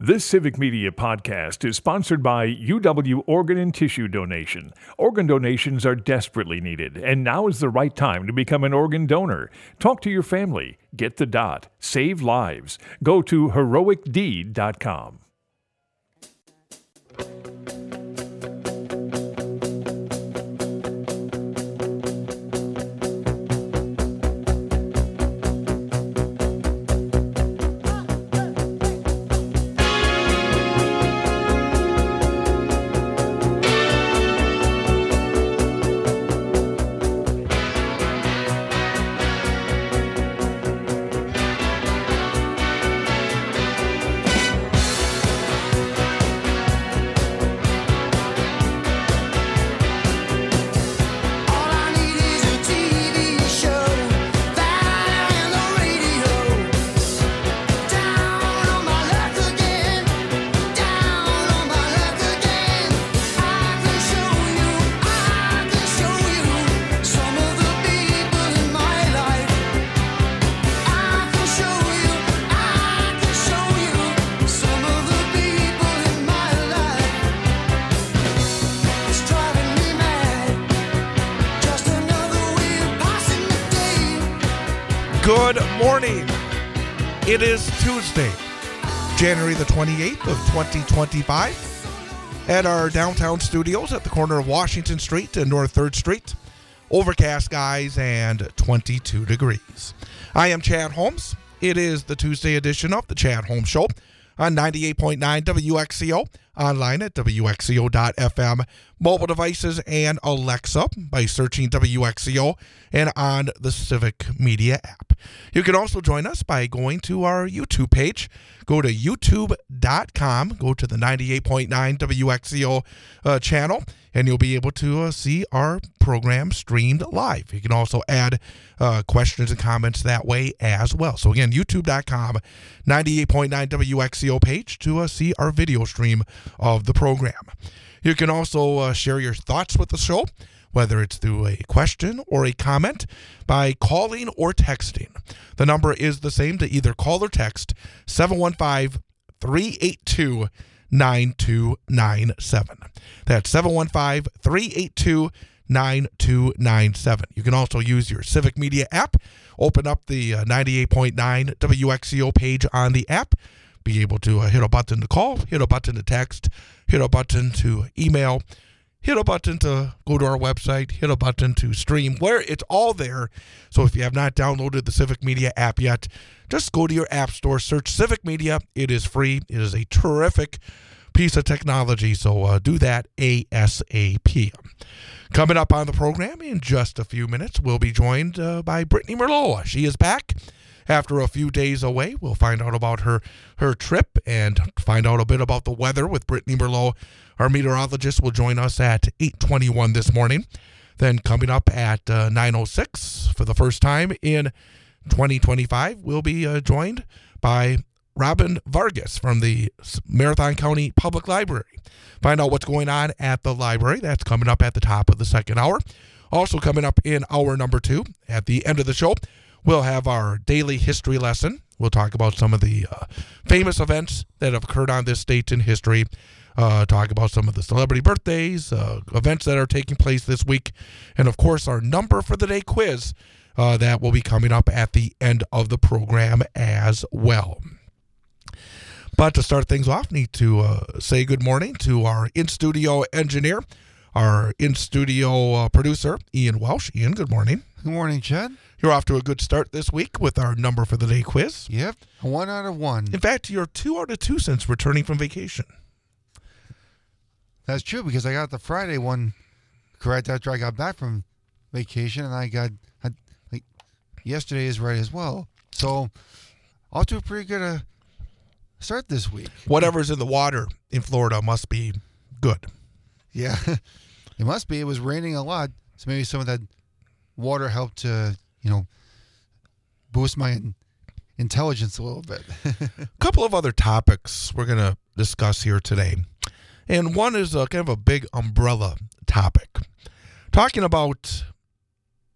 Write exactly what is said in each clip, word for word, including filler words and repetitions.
This Civic Media podcast is sponsored by U W Organ and Tissue Donation. Organ donations are desperately needed, and now is the right time to become an organ donor. Talk to your family. Get the dot. Save lives. Go to heroic deed dot com. Good morning. It is Tuesday, January the twenty-eighth of twenty twenty-five at our downtown studios at the corner of Washington Street and North third Street. Overcast skies and twenty-two degrees. I am Chad Holmes. It is the Tuesday edition of the Chad Holmes Show on ninety-eight point nine W X C O, online at W X C O dot F M, mobile devices, and Alexa by searching W X C O and on the Civic Media app. You can also join us by going to our YouTube page. Go to youtube dot com, go to the ninety-eight point nine W X C O uh, channel, and you'll be able to uh, see our program streamed live. You can also add uh, questions and comments that way as well. So again, youtube dot com, ninety-eight point nine W X C O page to uh, see our video stream of the program. You can also uh, share your thoughts with the show, whether it's through a question or a comment, by calling or texting. The number is the same to either call or text, seven one five, three eight two, nine two nine seven. That's seven one five, three eight two, nine two nine seven. You can also use your Civic Media app. Open up the uh, ninety-eight point nine W X C O page on the app. Be able to uh, hit a button to call, hit a button to text, hit a button to email, hit a button to go to our website, hit a button to stream, where it's all there. So if you have not downloaded the Civic Media app yet, just go to your app store, search Civic Media. It is free. It is a terrific piece of technology, so uh, do that ASAP. Coming up on the program in just a few minutes, we'll be joined uh, by Brittany Merloa. She is back after a few days away. We'll find out about her, her trip and find out a bit about the weather with Brittany Merloa. Our meteorologist will join us at eight twenty-one this morning. Then coming up at uh, nine oh six for the first time in twenty twenty-five, we'll be uh, joined by Robin Vargas from the Marathon County Public Library. Find out what's going on at the library. That's coming up at the top of the second hour. Also coming up in hour number two, at the end of the show, we'll have our daily history lesson. We'll talk about some of the uh, famous events that have occurred on this date in history. Uh, talk about some of the celebrity birthdays, uh, events that are taking place this week, and of course our number for the day quiz uh, that will be coming up at the end of the program as well. But to start things off, need to uh, say good morning to our in-studio engineer, our in-studio uh, producer, Ian Welsh. Ian, good morning. Good morning, Chad. You're off to a good start this week with our number for the day quiz. Yep, one out of one. In fact, you're two out of two since returning from vacation. That's true, because I got the Friday one correct after I got back from vacation, and I got I, like yesterday is right as well. So, off to a pretty good uh, start this week. Whatever's in the water in Florida must be good. Yeah, it must be. It was raining a lot, so maybe some of that water helped to, you know, boost my in- intelligence a little bit. A couple of other topics we're going to discuss here today. And one is a kind of a big umbrella topic. Talking about,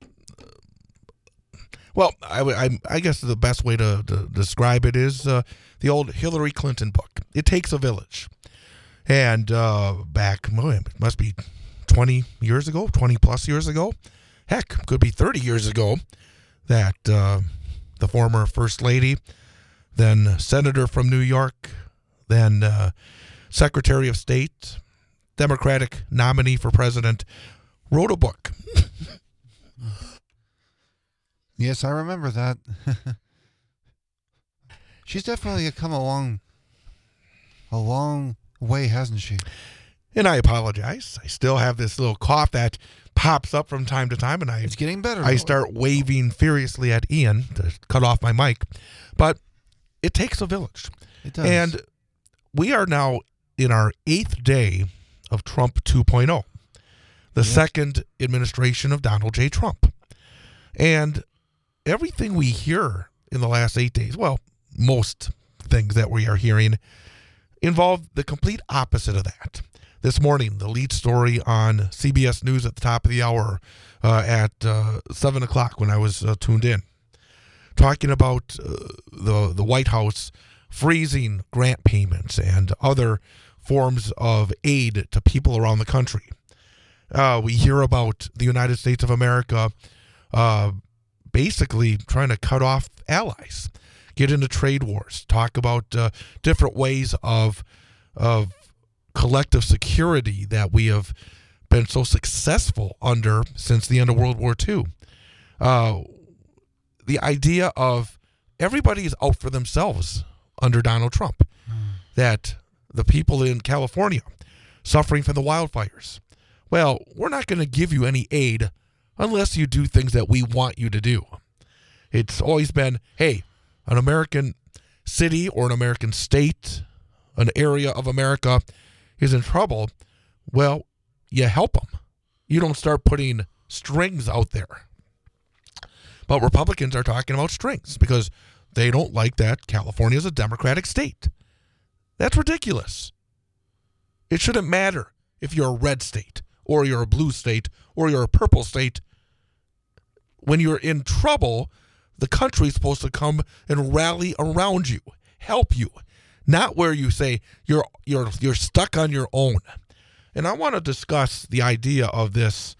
well, I, I, I guess the best way to, to describe it is uh, the old Hillary Clinton book, It Takes a Village. And uh, back, oh, it must be twenty years ago, twenty plus years ago, heck, could be thirty years ago, that uh, the former First Lady, then Senator from New York, then uh, Secretary of State, Democratic nominee for president, wrote a book. Yes, I remember that. She's definitely come a long, a long way, hasn't she? And I apologize. I still have this little cough that pops up from time to time, and I It's getting better. I though. start waving furiously at Ian to cut off my mic. But it takes a village. It does. And we are now in our eighth day of Trump two point oh, the Yeah. second administration of Donald J. Trump. And everything we hear in the last eight days, well, most things that we are hearing, involve the complete opposite of that. This morning, the lead story on C B S News at the top of the hour uh, at uh, seven o'clock when I was uh, tuned in, talking about uh, the, the White House freezing grant payments and other forms of aid to people around the country. Uh, we hear about the United States of America uh, basically trying to cut off allies, get into trade wars, talk about uh, different ways of of collective security that we have been so successful under since the end of World War Two. Uh, the idea of everybody is out for themselves under Donald Trump, mm. that the people in California suffering from the wildfires, well, we're not going to give you any aid unless you do things that we want you to do. It's always been, hey, an American city or an American state, an area of America is in trouble, well, you help them. You don't start putting strings out there. But Republicans are talking about strings because they don't like that California is a Democratic state. That's ridiculous. It shouldn't matter if you're a red state or you're a blue state or you're a purple state. When you're in trouble, the country's supposed to come and rally around you, help you, not where you say you're you're you're stuck on your own. And I want to discuss the idea of this,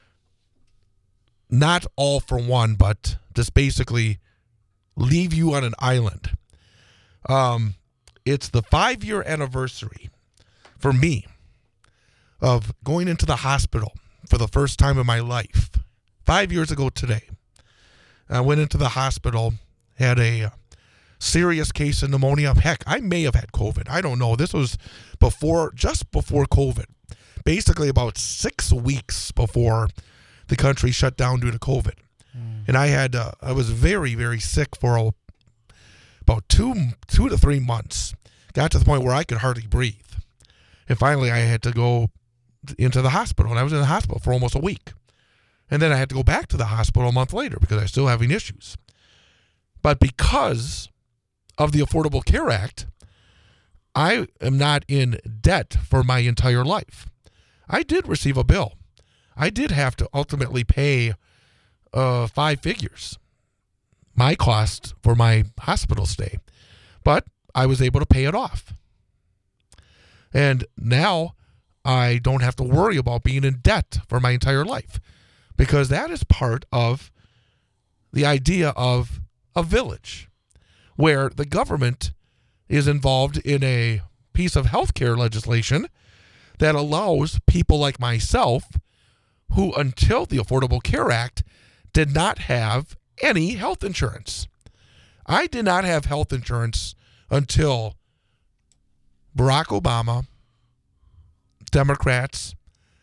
not all for one, but just basically leave you on an island. Um, it's the five-year anniversary for me of going into the hospital for the first time in my life. Five years ago today, I went into the hospital, had a serious case of pneumonia. Heck, I may have had COVID. I don't know. This was before, just before COVID. Basically about six weeks before the country shut down due to COVID. Mm. And I had, uh, I was very, very sick for a, about two, two to three months. Got to the point where I could hardly breathe. And finally I had to go into the hospital. And I was in the hospital for almost a week. And then I had to go back to the hospital a month later because I was still having issues. But because of the Affordable Care Act, I am not in debt for my entire life. I did receive a bill. I did have to ultimately pay uh, five figures, my cost for my hospital stay. But I was able to pay it off. And now I don't have to worry about being in debt for my entire life, because that is part of the idea of a village where the government is involved in a piece of healthcare legislation that allows people like myself, who until the Affordable Care Act did not have any health insurance. I did not have health insurance until Barack Obama, Democrats,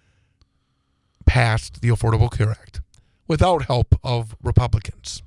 passed the Affordable Care Act without help of Republicans.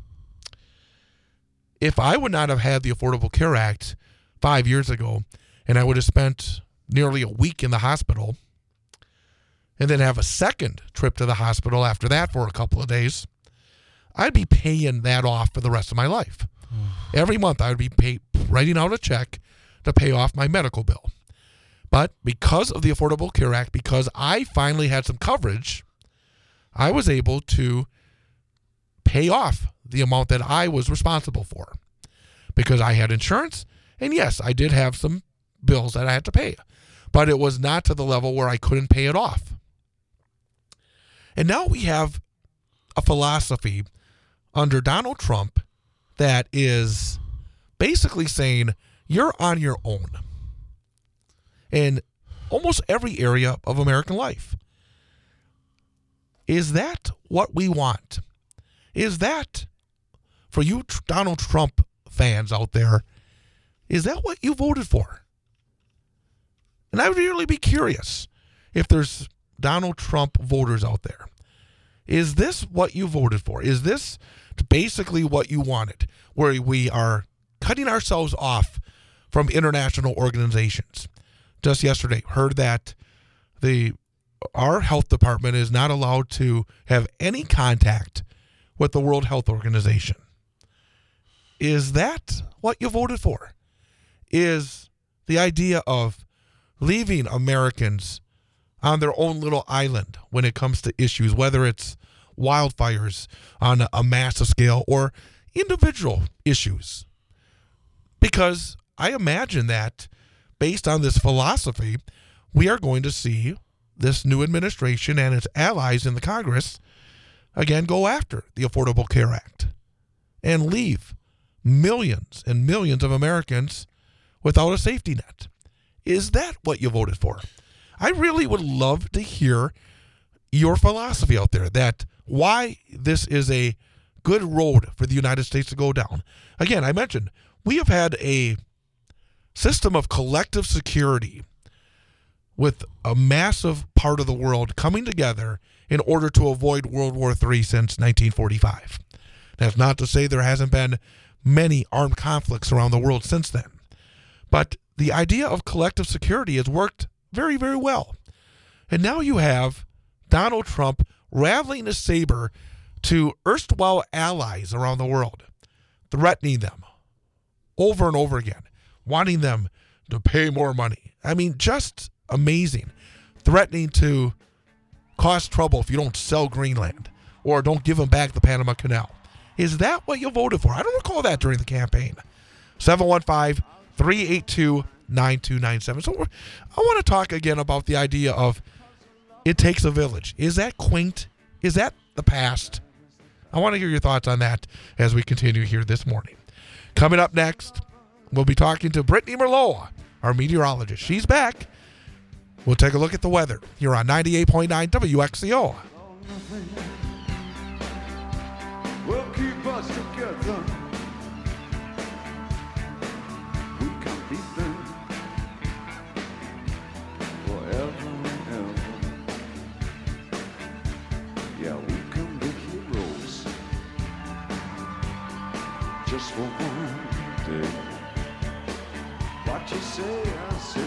If I would not have had the Affordable Care Act five years ago, and I would have spent nearly a week in the hospital, and then have a second trip to the hospital after that for a couple of days, I'd be paying that off for the rest of my life. Every month I would be pay, writing out a check to pay off my medical bill. But because of the Affordable Care Act, because I finally had some coverage, I was able to pay off the amount that I was responsible for because I had insurance And yes, I did have some bills that I had to pay, but it was not to the level where I couldn't pay it off. And now we have a philosophy under Donald Trump that is basically saying you're on your own in almost every area of American life. Is that what we want? Is that, for you Donald Trump fans out there, is that what you voted for? And I would really be curious if there's Donald Trump voters out there. Is this what you voted for? Is this basically what you wanted, where we are cutting ourselves off from international organizations? Just yesterday, heard that the our health department is not allowed to have any contact with the World Health Organization. Is that what you voted for? Is the idea of leaving Americans on their own little island when it comes to issues, whether it's wildfires on a massive scale or individual issues? Because I imagine that based on this philosophy, we are going to see this new administration and its allies in the Congress again go after the Affordable Care Act and leave millions and millions of Americans without a safety net. Is that what you voted for? I really would love to hear your philosophy out there, that why this is a good road for the United States to go down. Again, I mentioned we have had a system of collective security with a massive part of the world coming together in order to avoid World War Three since nineteen forty-five. That's not to say there hasn't been many armed conflicts around the world since then. But the idea of collective security has worked very, very well. And now you have Donald Trump rattling a saber to erstwhile allies around the world, threatening them over and over again, wanting them to pay more money. I mean, just amazing. Threatening to cause trouble if you don't sell Greenland or don't give them back the Panama Canal. Is that what you voted for? I don't recall that during the campaign. seven one five, three eight two, nine two nine seven. So we're, I want to talk again about the idea of it takes a village. Is that quaint? Is that the past? I want to hear your thoughts on that as we continue here this morning. Coming up next, we'll be talking to Brittany Merloa, our meteorologist. She's back. We'll take a look at the weather here on ninety-eight point nine W X C O. Will keep us together. We can be there forever and ever. Yeah, we can be heroes just for one day. What you say, I say.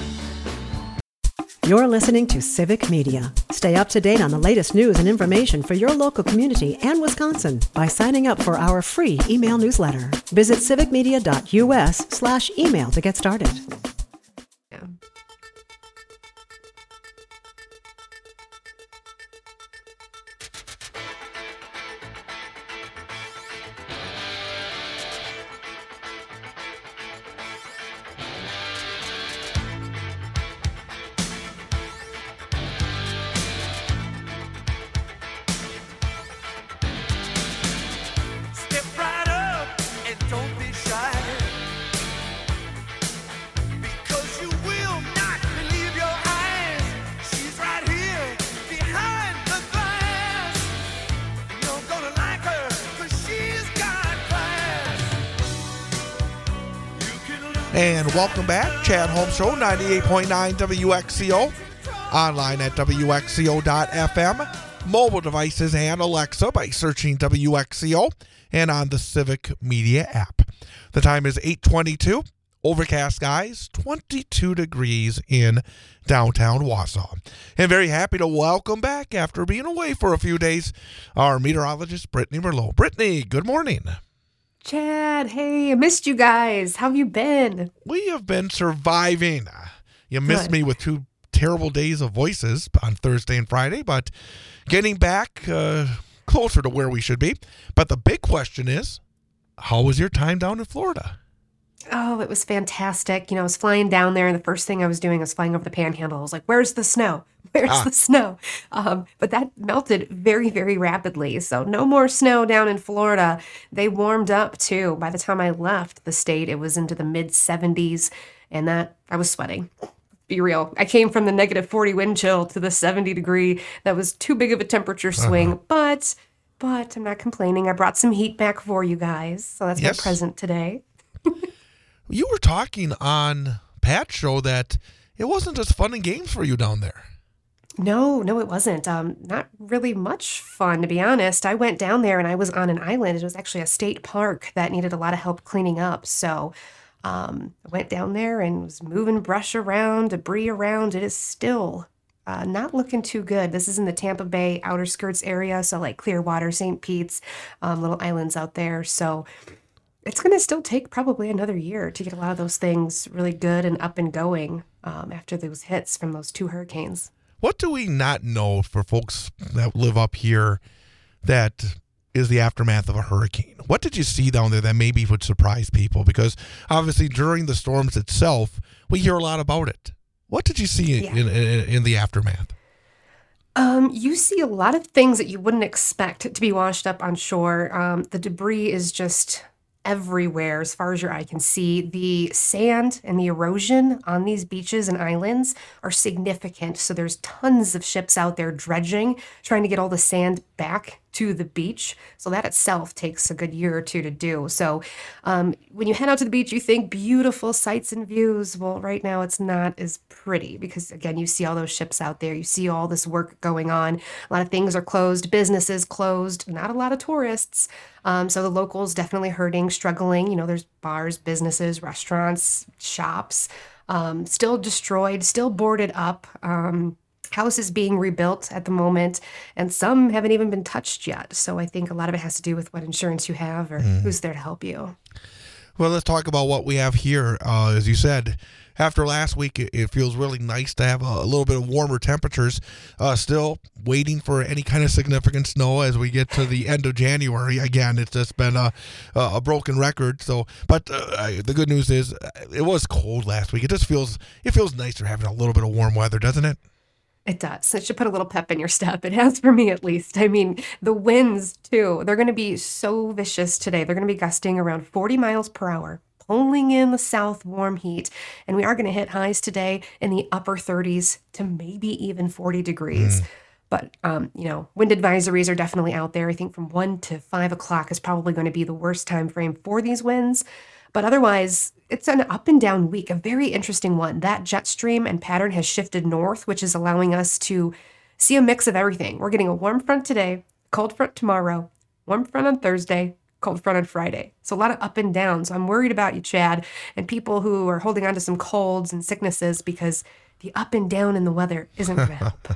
You're listening to Civic Media. Stay up to date on the latest news and information for your local community and Wisconsin by signing up for our free email newsletter. Visit civicmedia.us slash email to get started. Yeah. Step right up and don't be shy, because you will not believe your eyes. She's right here behind the glass. You're gonna like her, 'cause she's got class. You can look And welcome back. Chad Holmes Show, ninety-eight point nine W X C O. Online at W X C O dot F M. Mobile devices and Alexa by searching W X C O. And on the Civic Media app. The time is eight twenty-two. Overcast skies, twenty-two degrees in downtown Wausau. And very happy to welcome back, after being away for a few days, our meteorologist, Brittany Merloa. Brittany, good morning. Chad, hey, I missed you guys. How have you been? We have been surviving. You missed Good. me with two terrible days of voices on Thursday and Friday, but getting back uh, closer to where we should be. But the big question is, how was your time down in Florida? Oh, it was fantastic. You know, I was flying down there, and the first thing I was doing was flying over the panhandle. I was like, where's the snow? Where's Ah. the snow? Um, but that melted very, very rapidly. So no more snow down in Florida. They warmed up too. By the time I left the state, it was into the mid seventies, and that I was sweating. Be real. I came from the negative forty wind chill to the seventy degree. That was too big of a temperature swing, Uh-huh. but but I'm not complaining. I brought some heat back for you guys. So that's Yes. my present today. You were talking on Pat's show that it wasn't as fun and games for you down there. No, no, it wasn't. Um, not really much fun, to be honest. I went down there and I was on an island. It was actually a state park that needed a lot of help cleaning up. So um, I went down there and was moving brush around, debris around. It is still uh, not looking too good. This is in the Tampa Bay outer skirts area, so like Clearwater, Saint Pete's, um, little islands out there. So it's going to still take probably another year to get a lot of those things really good and up and going um, after those hits from those two hurricanes. What do we not know for folks that live up here that is the aftermath of a hurricane? What did you see down there that maybe would surprise people? Because obviously during the storms itself, we hear a lot about it. What did you see Yeah. in, in, in the aftermath? Um, you see a lot of things that you wouldn't expect to be washed up on shore. Um, the debris is just everywhere as far as your eye can see. The sand and the erosion on these beaches and islands are significant. So there's tons of ships out there dredging, trying to get all the sand back to the beach. So that itself takes a good year or two to do. So um, when you head out to the beach, you think beautiful sights and views. Well, right now it's not as pretty because, again, you see all those ships out there. You see all this work going on. A lot of things are closed, businesses closed, not a lot of tourists. Um, so the locals definitely hurting, struggling. You know, there's bars, businesses, restaurants, shops, um, still destroyed, still boarded up. Um, houses being rebuilt at the moment, and some haven't even been touched yet. So I think a lot of it has to do with what insurance you have or who's there to help you. Well, let's talk about what we have here. Uh, as you said, after last week, it, it feels really nice to have a, a little bit of warmer temperatures. Uh, still waiting for any kind of significant snow as we get to the end of January. Again, it's just been a, a broken record. So, but uh, I- the good news is uh, it was cold last week. It just feels it feels nicer having a little bit of warm weather, doesn't it? It does. It should put a little pep in your step. It has for me, at least. I mean, the winds, too, they're going to be so vicious today. They're going to be gusting around forty miles per hour, pulling in the south warm heat. And we are going to hit highs today in the upper thirties to maybe even forty degrees. But, um, you know, wind advisories are definitely out there. I think from one to five o'clock is probably going to be the worst time frame for these winds. But otherwise, it's an up and down week, a very interesting one. That jet stream and pattern has shifted north, which is allowing us to see a mix of everything. We're getting a warm front today, cold front tomorrow, warm front on Thursday, cold front on Friday. So a lot of up and down. So I'm worried about you, Chad, and people who are holding on to some colds and sicknesses because the up and down in the weather isn't going to help.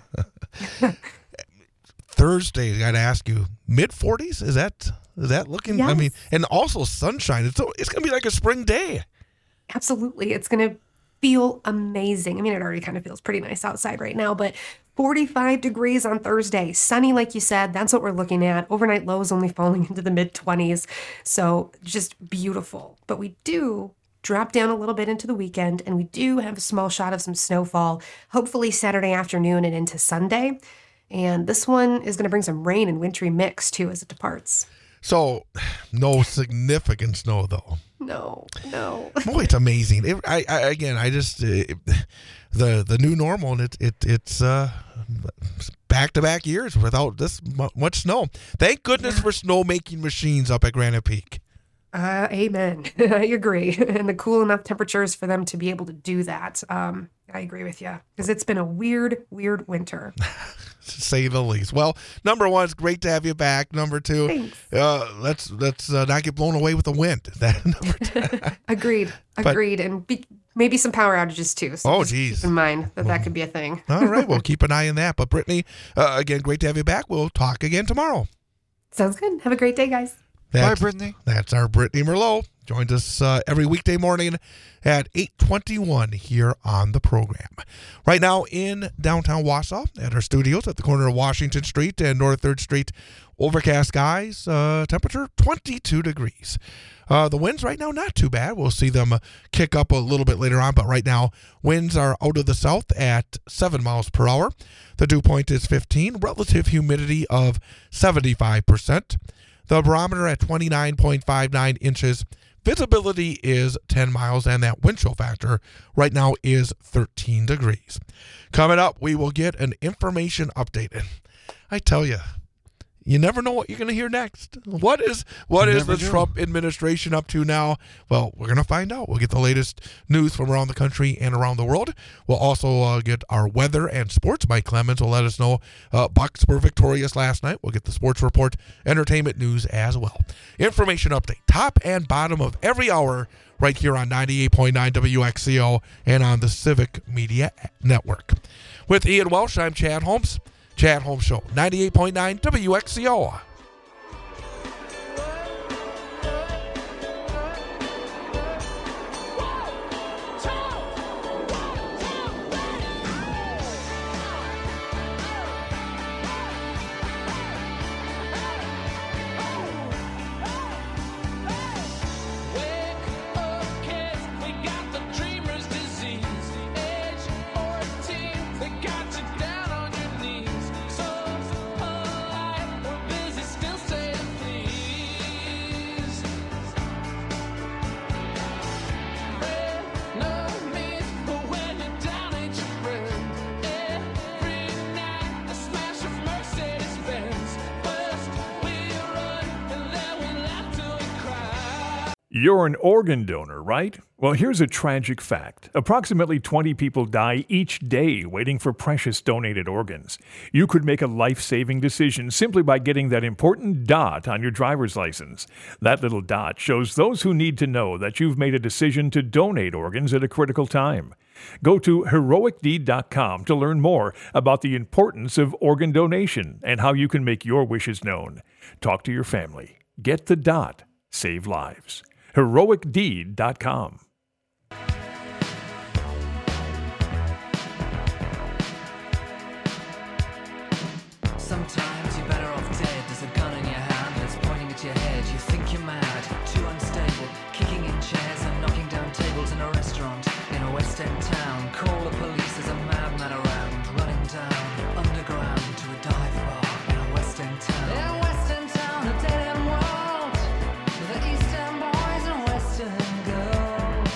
Thursday, I got to ask you, mid forties? Is that is that looking? I Yes. mean, and also sunshine. It's it's going to be like a spring day. Absolutely. It's going to feel amazing. I mean, it already kind of feels pretty nice outside right now, but forty-five degrees on Thursday, sunny, like you said. That's what we're looking at. Overnight lows only falling into the mid twenties. So just beautiful. But we do drop down a little bit into the weekend, and we do have a small shot of some snowfall, hopefully Saturday afternoon and into Sunday. And this one is going to bring some rain and wintry mix too as it departs. So, no significant snow though. No, no. Boy, it's amazing. It, I, I again, I just it, the the new normal, and it it it's uh back to back years without this mu- much snow. Thank goodness for snow making machines up at Granite Peak. Uh, amen. I agree. And the cool enough temperatures for them to be able to do that. Um, I agree with you because it's been a weird, weird winter. To say the least. Well, number one, it's great to have you back. Number two, Thanks. uh, let's let's uh, not get blown away with the wind. That number two. Agreed. But- Agreed. And be, maybe some power outages too. So Oh, just geez. keep in mind that that could be a thing. All right, well, keep an eye on that. But Brittany, uh, again, great to have you back. We'll talk again tomorrow. Sounds good. Have a great day, guys. That's, Bye, Brittany. That's our Brittany Merlot. Joins us uh, every weekday morning at eight twenty-one here on the program. Right now in downtown Wausau at our studios at the corner of Washington Street and North third Street. Overcast skies, uh, temperature twenty-two degrees. Uh, the winds right now not too bad. We'll see them uh, kick up a little bit later on, but right now winds are out of the south at seven miles per hour. The dew point is fifteen. Relative humidity of seventy-five percent. The barometer at twenty-nine point five nine inches. Visibility is ten miles, and that wind chill factor right now is thirteen degrees. Coming up, we will get an information update. And I tell you, you never know what you're going to hear next. What is what You is the never do. Trump administration up to now? Well, we're going to find out. We'll get the latest news from around the country and around the world. We'll also uh, get our weather and sports. Mike Clemens will let us know uh, Bucks were victorious last night. We'll get the sports report, entertainment news as well. Information update, top and bottom of every hour right here on ninety-eight point nine W X C O and on the Civic Media Network. With Ian Welsh, I'm Chad Holmes. Chad Holmes Show, ninety-eight point nine W X C O. You're an organ donor, right? Well, here's a tragic fact. Approximately twenty people die each day waiting for precious donated organs. You could make a life-saving decision simply by getting that important dot on your driver's license. That little dot shows those who need to know that you've made a decision to donate organs at a critical time. Go to heroic deed dot com to learn more about the importance of organ donation and how you can make your wishes known. Talk to your family. Get the dot. Save lives. heroic deed dot com. Sometimes you're better off dead. There's a gun in your hand that's pointing at your head. You think you're mad, too unstable, kicking in chairs and knocking down tables in a restaurant in a West End town. Call the police, there's a madman around, running down underground to a dive bar in a West End town. In a West End town, a dead end world. The East End boys and West End girls.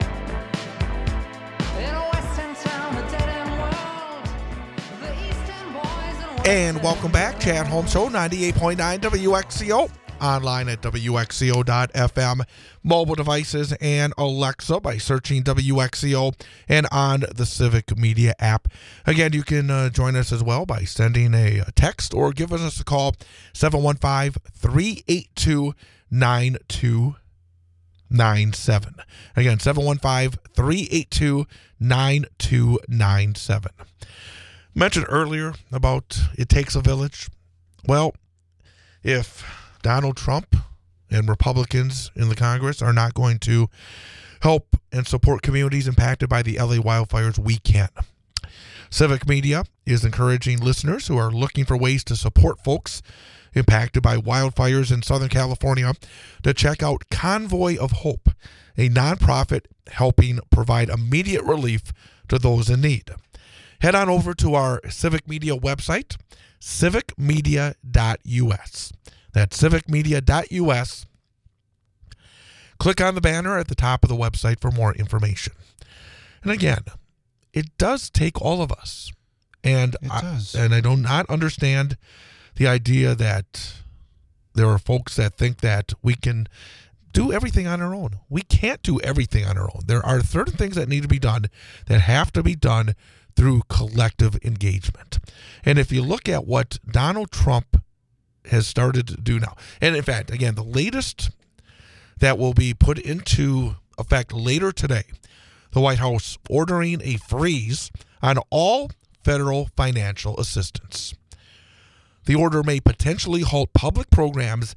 In a West End town, a dead end world. The East End boys and West And End welcome back, Chad Holmes Show, ninety-eight point nine W X C O. Online at W X C O dot F M, mobile devices, and Alexa by searching W X C O and on the Civic Media app. Again, you can uh, join us as well by sending a text or give us a call, seven one five, three eight two, nine two nine seven. Again, seven one five, three eight two, nine two nine seven. Mentioned earlier about it takes a village. Well, if Donald Trump and Republicans in the Congress are not going to help and support communities impacted by the L A wildfires, we can. Civic Media is encouraging listeners who are looking for ways to support folks impacted by wildfires in Southern California to check out Convoy of Hope, a nonprofit helping provide immediate relief to those in need. Head on over to our Civic Media website, civic media dot U S. That's civic media dot U S. Click on the banner at the top of the website for more information. And again, it does take all of us. And It I, does. and I do not understand the idea that there are folks that think that we can do everything on our own. We can't do everything on our own. There are certain things that need to be done that have to be done through collective engagement. And if you look at what Donald Trump has started to do now, and in fact, again, the latest that will be put into effect later today, the White House ordering a freeze on all federal financial assistance. The order may potentially halt public programs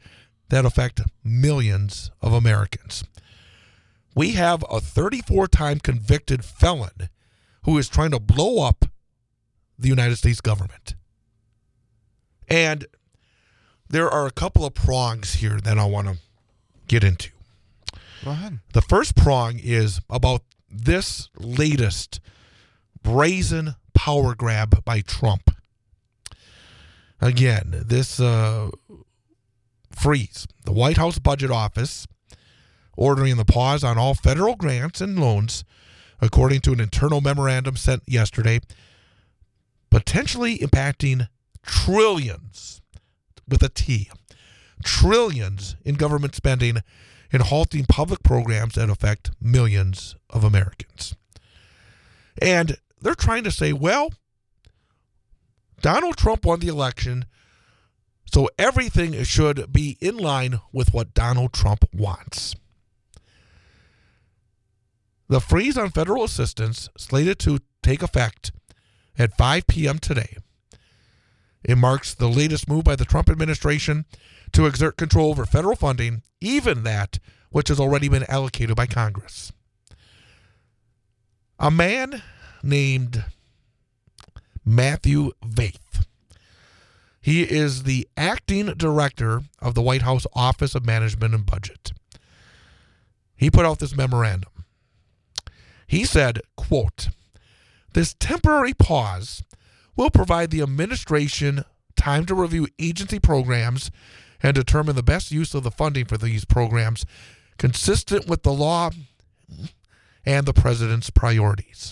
that affect millions of Americans. We have a thirty-four-time convicted felon who is trying to blow up the United States government. And there are a couple of prongs here that I want to get into. Go ahead. The first prong is about this latest brazen power grab by Trump. Again, this uh, freeze, the White House Budget Office ordering the pause on all federal grants and loans, according to an internal memorandum sent yesterday, potentially impacting trillions, with a T, trillions in government spending and halting public programs that affect millions of Americans. And they're trying to say, well, Donald Trump won the election, so everything should be in line with what Donald Trump wants. The freeze on federal assistance slated to take effect at five p.m. today. It marks the latest move by the Trump administration to exert control over federal funding, even that which has already been allocated by Congress. A man named Matthew Vaith. He is the acting director of the White House Office of Management and Budget. He put out this memorandum. He said, quote, "This temporary pause will provide the administration time to review agency programs and determine the best use of the funding for these programs consistent with the law and the president's priorities."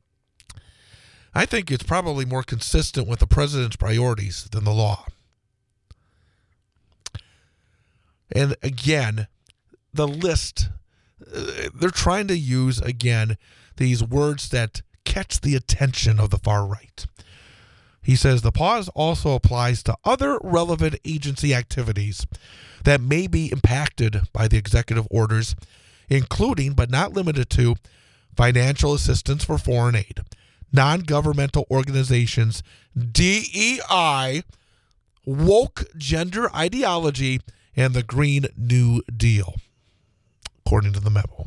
I think it's probably more consistent with the president's priorities than the law. And again, the list, they're trying to use, again, these words that catch the attention of the far right. He says the pause also applies to other relevant agency activities that may be impacted by the executive orders, including but not limited to financial assistance for foreign aid, non-governmental organizations, D E I, woke gender ideology, and the Green New Deal, according to the memo.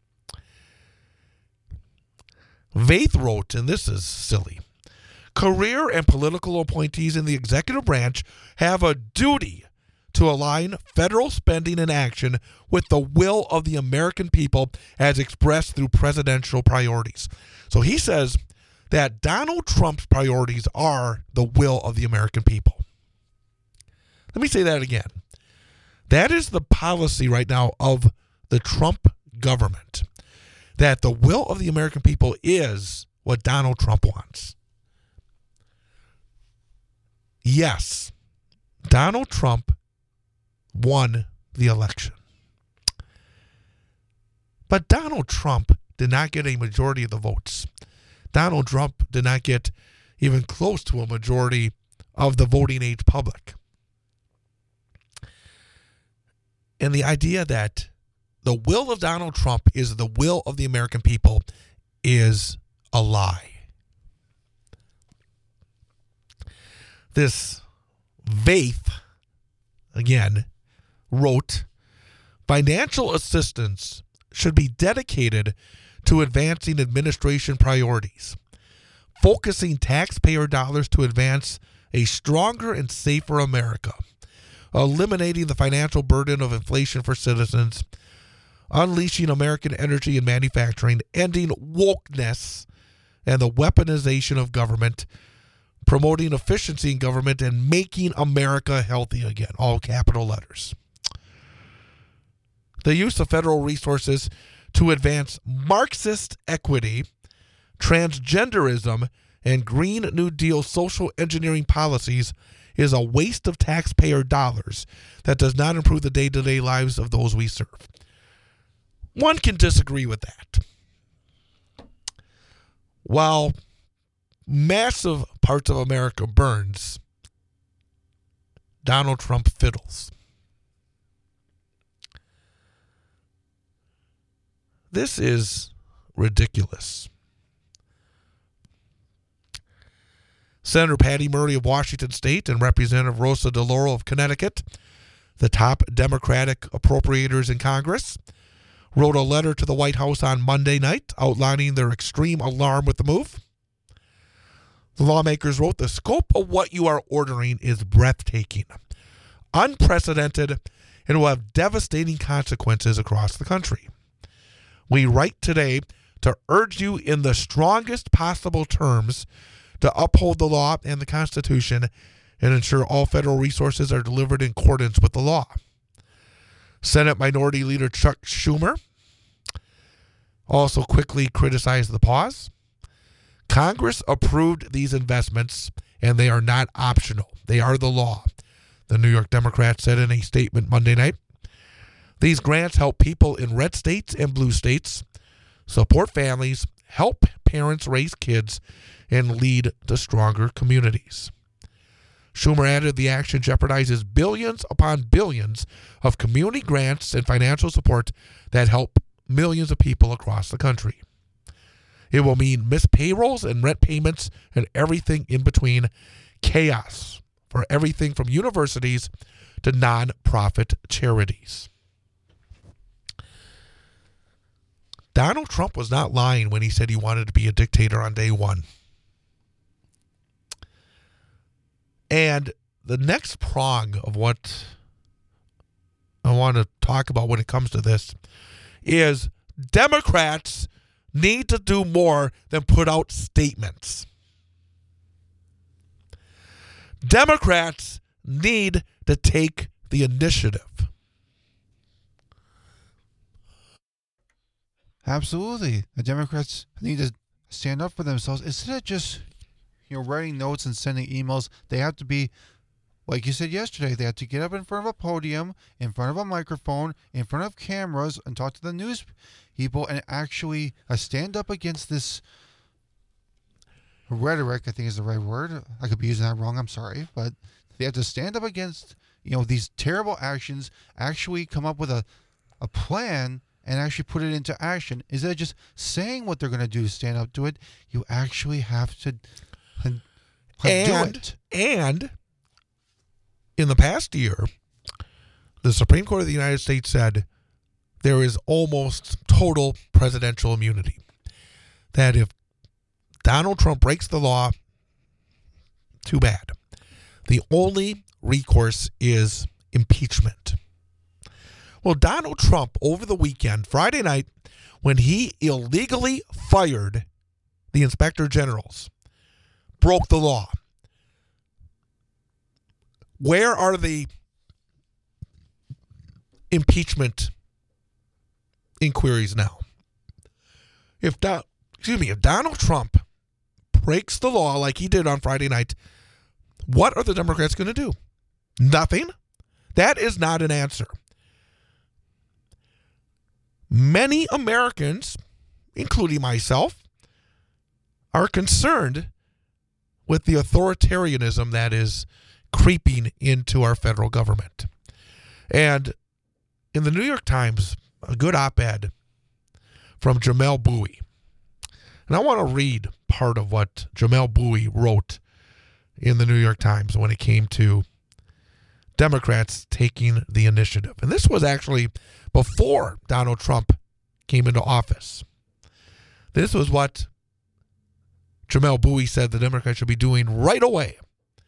Vaith wrote, and this is silly, "Career and political appointees in the executive branch have a duty to align federal spending and action with the will of the American people as expressed through presidential priorities." So he says that Donald Trump's priorities are the will of the American people. Let me say that again. That is the policy right now of the Trump government, that the will of the American people is what Donald Trump wants. Yes, Donald Trump won the election. But Donald Trump did not get a majority of the votes. Donald Trump did not get even close to a majority of the voting age public. And the idea that the will of Donald Trump is the will of the American people is a lie. This Vaith, again, wrote, "Financial assistance should be dedicated to advancing administration priorities, focusing taxpayer dollars to advance a stronger and safer America, eliminating the financial burden of inflation for citizens, unleashing American energy and manufacturing, ending wokeness and the weaponization of government, promoting efficiency in government, and making America healthy again," all capital letters. The use of federal resources to advance Marxist equity, transgenderism, and Green New Deal social engineering policies is a waste of taxpayer dollars that does not improve the day-to-day lives of those we serve. One can disagree with that. While massive parts of America burns, Donald Trump fiddles. This is ridiculous. Senator Patty Murray of Washington State and Representative Rosa DeLauro of Connecticut the top Democratic appropriators in Congress, wrote a letter to the White House on Monday night outlining their extreme alarm with the move. The lawmakers wrote, "The scope of what you are ordering is breathtaking, unprecedented, and will have devastating consequences across the country. We write today to urge you in the strongest possible terms to uphold the law and the Constitution and ensure all federal resources are delivered in accordance with the law." Senate Minority Leader Chuck Schumer also quickly criticized the pause. Congress approved these investments, and they are not optional. They are the law, the New York Democrat said in a statement Monday night. These grants help people in red states and blue states, support families, help parents raise kids, and lead to stronger communities. Schumer added the action jeopardizes billions upon billions of community grants and financial support that help millions of people across the country. It will mean missed payrolls and rent payments and everything in between. Chaos for everything from universities to nonprofit charities. Donald Trump was not lying when he said he wanted to be a dictator on day one. And the next prong of what I want to talk about when it comes to this is Democrats need to do more than put out statements. Democrats need to take the initiative. Absolutely. The Democrats need to stand up for themselves. Instead of just, you know, writing notes and sending emails, they have to be, like you said yesterday, they have to get up in front of a podium, in front of a microphone, in front of cameras, and talk to the news people and actually uh, stand up against this rhetoric, I think is the right word. I could be using that wrong, I'm sorry. But they have to stand up against, you know, these terrible actions, actually come up with a, a plan and actually put it into action. Instead of just saying what they're going to do to stand up to it, you actually have to uh, And, do it. and in the past year, the Supreme Court of the United States said there is almost total presidential immunity. That if Donald Trump breaks the law, too bad. The only recourse is impeachment. Well, Donald Trump, over the weekend, Friday night, when he illegally fired the inspector generals, broke the law. Where are the impeachment inquiries now? If Don, excuse me, if Donald Trump breaks the law like he did on Friday night, what are the Democrats going to do? Nothing. That is not an answer. Many Americans, including myself, are concerned with the authoritarianism that is creeping into our federal government. And in the New York Times, a good op-ed from Jamelle Bouie. And I want to read part of what Jamelle Bouie wrote in the New York Times when it came to Democrats taking the initiative. And this was actually before Donald Trump came into office. This was what Jamelle Bouie said the Democrats should be doing right away.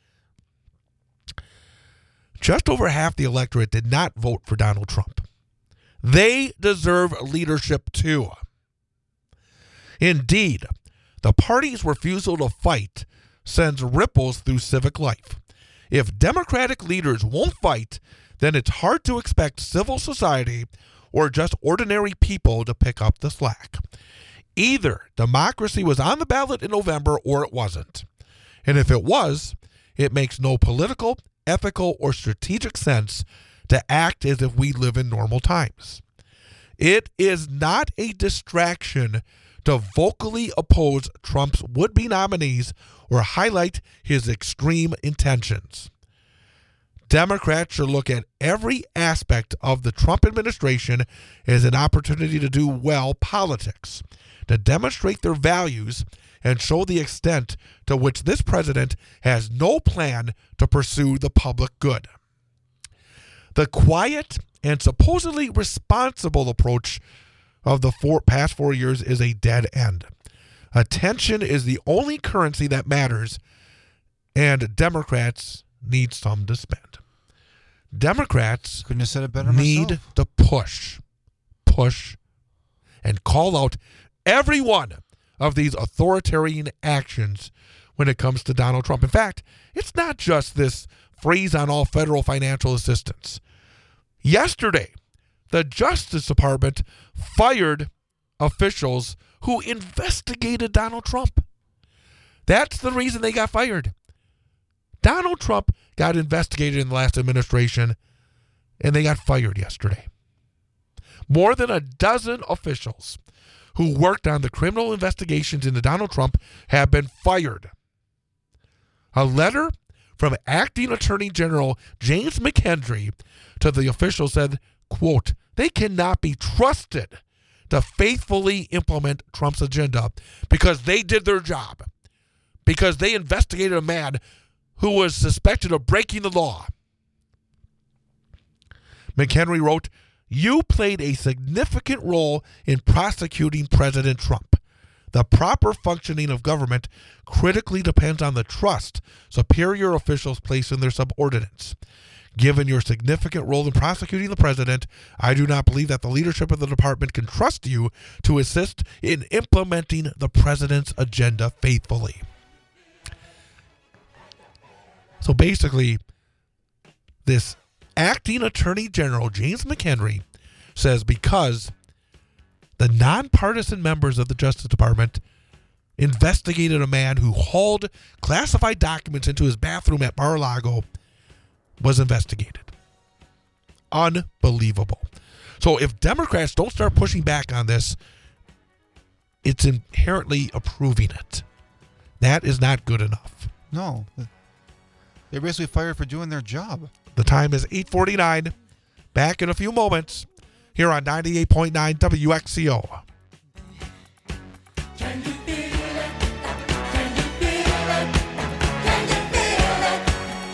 Just over half the electorate did not vote for Donald Trump. They deserve leadership too. Indeed, the party's refusal to fight sends ripples through civic life. If Democratic leaders won't fight, then it's hard to expect civil society or just ordinary people to pick up the slack. Either democracy was on the ballot in November or it wasn't. And if it was, it makes no political, ethical, or strategic sense to act as if we live in normal times. It is not a distraction to vocally oppose Trump's would-be nominees or highlight his extreme intentions. Democrats should look at every aspect of the Trump administration as an opportunity to do well politics, to demonstrate their values and show the extent to which this president has no plan to pursue the public good. The quiet and supposedly responsible approach of the four, past four years is a dead end. Attention is the only currency that matters, and Democrats need some to spend. Democrats Couldn't have said it better need myself. to push, push, and call out every one of these authoritarian actions when it comes to Donald Trump. In fact, it's not just this freeze on all federal financial assistance. Yesterday, the Justice Department fired officials who investigated Donald Trump. That's the reason they got fired. Donald Trump got investigated in the last administration, and they got fired yesterday. More than a dozen officials who worked on the criminal investigations into Donald Trump have been fired. A letter from Acting Attorney General James McHenry to the officials said, quote, they cannot be trusted to faithfully implement Trump's agenda because they did their job, because they investigated a man who was suspected of breaking the law. McHenry wrote, you played a significant role in prosecuting President Trump. The proper functioning of government critically depends on the trust superior officials place in their subordinates. Given your significant role in prosecuting the president, I do not believe that the leadership of the department can trust you to assist in implementing the president's agenda faithfully. So basically, this Acting Attorney General James McHenry says because the nonpartisan members of the Justice Department investigated a man who hauled classified documents into his bathroom at Mar-a-Lago was investigated. Unbelievable. So if Democrats don't start pushing back on this, it's inherently approving it. That is not good enough. No. They're basically fired for doing their job. The time is eight forty-nine. Back in a few moments here on ninety-eight point nine W X C O. Can you feel it? Can you feel it? Can you feel it?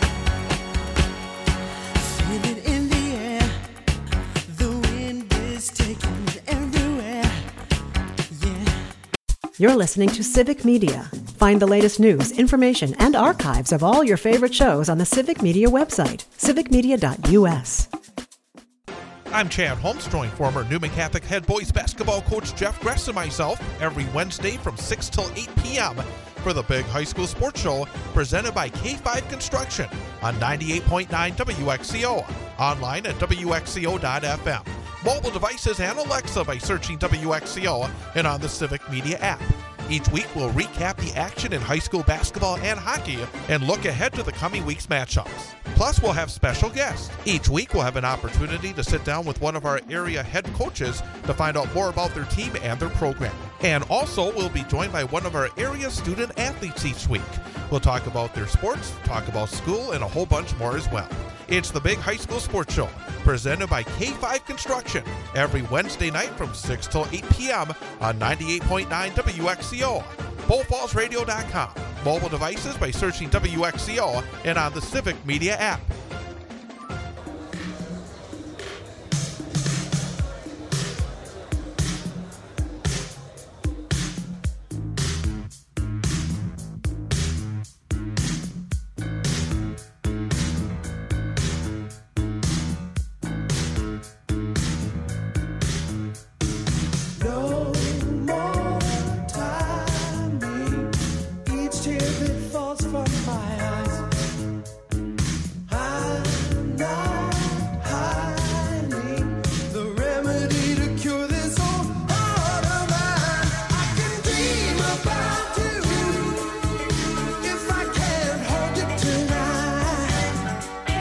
Feel it in the air. The wind is taking it everywhere. Yeah. You're listening to Civic Media. Find the latest news, information, and archives of all your favorite shows on the Civic Media website, civic media dot U S. I'm Chad Holmes, joined former Newman Catholic head boys basketball coach Jeff Gress and myself every Wednesday from six till eight p.m. for the Big High School Sports Show presented by K five Construction on ninety-eight point nine W X C O, online at W X C O dot F M, mobile devices and Alexa by searching W X C O and on the Civic Media app. Each week, we'll recap the action in high school basketball and hockey and look ahead to the coming week's matchups. Plus, we'll have special guests. Each week, we'll have an opportunity to sit down with one of our area head coaches to find out more about their team and their program. And also, we'll be joined by one of our area student athletes each week. We'll talk about their sports, talk about school, and a whole bunch more as well. It's the Big High School Sports Show, presented by K five Construction, every Wednesday night from six till eight p.m. on ninety-eight point nine W X C O, bull falls radio dot com, mobile devices by searching W X C O, and on the Civic Media app. No more timing. Each tear that falls from my eyes. I'm not hiding the remedy to cure this old heart of mine. I can dream about you if I can't hold it tonight.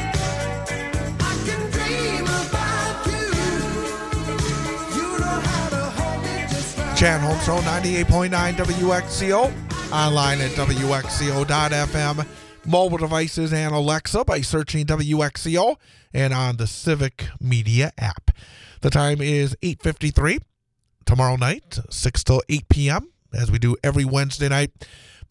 I can dream about you. You know how to hold it just right. Chad Holmes Show, ninety-eight point nine W X C O, online at W X C O dot F M, mobile devices and Alexa by searching W X C O, and on the Civic Media app. The time is eight fifty-three. Tomorrow night, six till eight p.m., as we do every Wednesday night,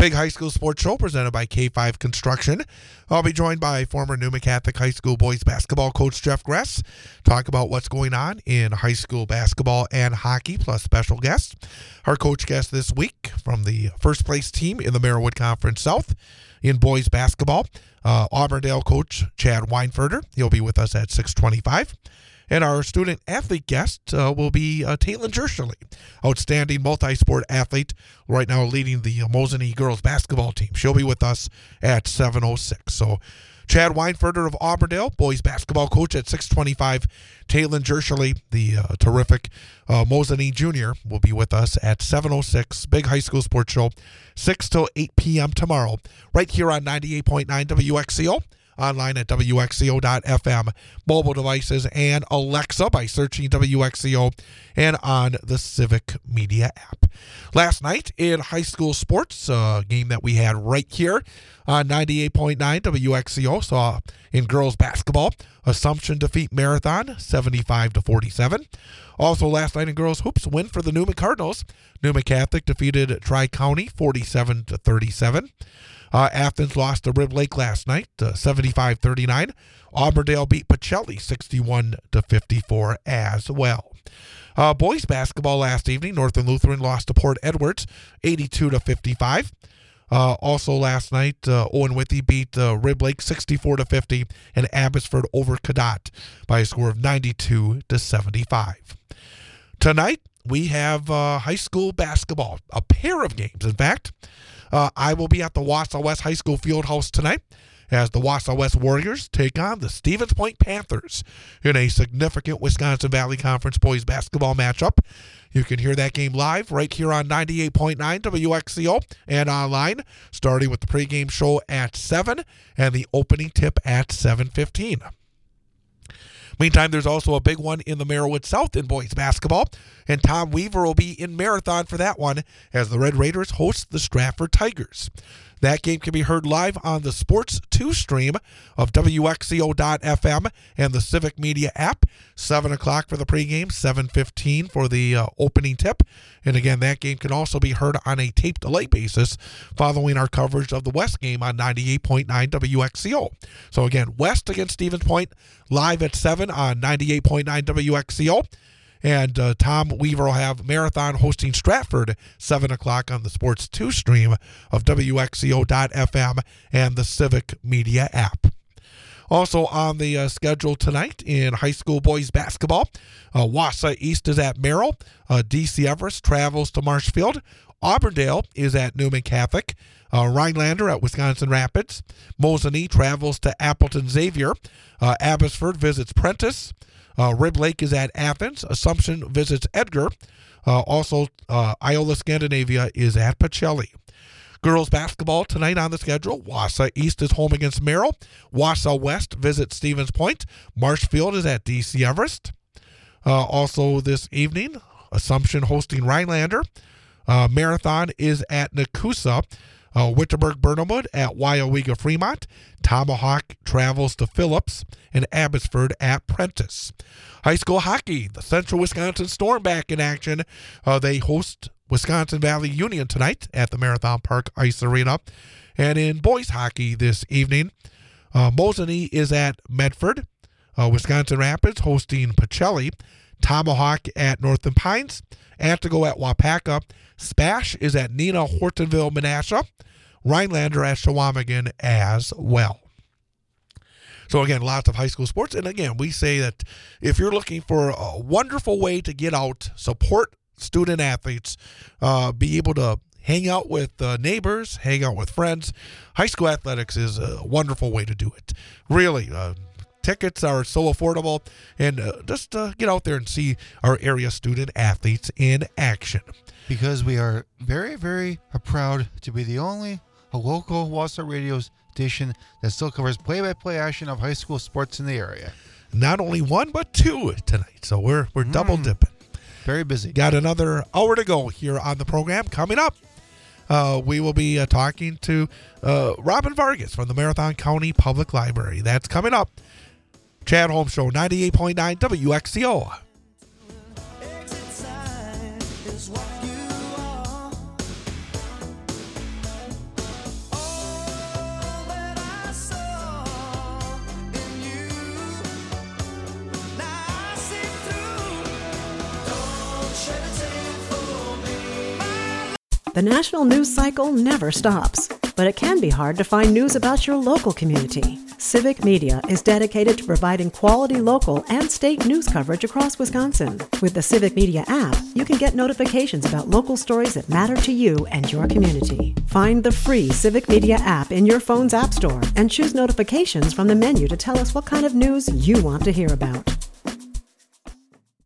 Big High School Sports Show presented by K five Construction. I'll be joined by former Newman Catholic High School boys basketball coach Jeff Gress. Talk about what's going on in high school basketball and hockey, plus special guests. Our coach guest this week from the first place team in the Merriwood Conference South in boys basketball, uh, Auburndale coach Chad Weinferder. He'll be with us at six twenty-five. And our student athlete guest uh, will be uh, Taylin Jersherly, outstanding multi-sport athlete, right now leading the Mosinee girls basketball team. She'll be with us at seven oh six. So Chad Weinferder of Auburndale, boys basketball coach at six twenty-five. Taylin Jersherly, the uh, terrific uh, Mosinee junior, will be with us at seven oh six. Big High School Sports Show, six till eight p.m. tomorrow, right here on ninety-eight point nine W X C O. Online at W X C O dot F M, mobile devices, and Alexa by searching W X C O, and on the Civic Media app. Last night in high school sports, a uh, game that we had right here on ninety-eight point nine W X C O, saw in girls basketball, Assumption defeat Marathon seventy-five to forty-seven. Also last night in girls hoops, win for the Newman Cardinals. Newman Catholic defeated Tri-County forty-seven to thirty-seven. Uh, Athens lost to Rib Lake last night, uh, seventy-five thirty-nine. Auburndale beat Pacelli sixty-one to fifty-four as well. Uh, boys basketball last evening, Northern Lutheran lost to Port Edwards eighty-two to fifty-five. Uh, also last night, uh, Owen Withy beat uh, Rib Lake sixty-four to fifty, and Abbotsford over Cadott by a score of ninety-two to seventy-five. Tonight, we have uh, high school basketball, a pair of games, in fact. Uh, I will be at the Wausau West High School Fieldhouse tonight as the Wausau West Warriors take on the Stevens Point Panthers in a significant Wisconsin Valley Conference boys basketball matchup. You can hear that game live right here on ninety-eight point nine W X C O and online, starting with the pregame show at seven and the opening tip at seven fifteen. Meantime, there's also a big one in the Merriwood South in boys basketball, and Tom Weaver will be in Marathon for that one as the Red Raiders host the Stratford Tigers. That game can be heard live on the Sports two stream of W X C O dot F M and the Civic Media app. seven o'clock for the pregame, seven fifteen for the uh, opening tip. And again, that game can also be heard on a tape delay basis following our coverage of the West game on ninety-eight point nine W X C O. So again, West against Stevens Point, live at seven on ninety-eight point nine W X C O. And uh, Tom Weaver will have Marathon hosting Stratford, seven o'clock on the Sports two stream of W X C O dot F M and the Civic Media app. Also on the uh, schedule tonight in high school boys basketball, uh, Wausau East is at Merrill. Uh, D C Everest travels to Marshfield. Auburndale is at Newman Catholic. Uh, Rhinelander at Wisconsin Rapids. Mosinee travels to Appleton Xavier. Uh, Abbotsford visits Prentice. Uh, Rib Lake is at Athens. Assumption visits Edgar. Uh, also, uh, Iola Scandinavia is at Pacelli. Girls basketball tonight on the schedule. Wausau East is home against Merrill. Wausau West visits Stevens Point. Marshfield is at D C Everest. Uh, also this evening, Assumption hosting Rhinelander. Uh, Marathon is at Nakusa. Uh, Wittenberg-Burnhamwood at Wyowega Fremont. Tomahawk travels to Phillips, and Abbotsford at Prentice. High school hockey, the Central Wisconsin Storm back in action. Uh, they host Wisconsin Valley Union tonight at the Marathon Park Ice Arena. And in boys hockey this evening, uh, Mosinee is at Medford. Uh, Wisconsin Rapids hosting Pacelli. Tomahawk at Northern Pines. Antigo at Wapaka. Spash is at Neenah Hortonville Menasha. Rhinelander at Shawamigan as well. So again, lots of high school sports. And again, we say that if you're looking for a wonderful way to get out, support student athletes, uh, be able to hang out with uh, neighbors, hang out with friends, high school athletics is a wonderful way to do it. Really, uh, tickets are so affordable, and uh, just uh, get out there and see our area student athletes in action. Because we are very, very proud to be the only local Wausau radio station that still covers play-by-play action of high school sports in the area. Not only one, but two tonight. So we're we're mm. double dipping. Very busy. Got another hour to go here on the program. Coming up, uh, we will be uh, talking to uh, Robin Vargas from the Marathon County Public Library. That's coming up. Chad Holmes Show, ninety-eight point nine W X C O. The national news cycle never stops, but it can be hard to find news about your local community. Civic Media is dedicated to providing quality local and state news coverage across Wisconsin. With the Civic Media app, you can get notifications about local stories that matter to you and your community. Find the free Civic Media app in your phone's app store and choose notifications from the menu to tell us what kind of news you want to hear about.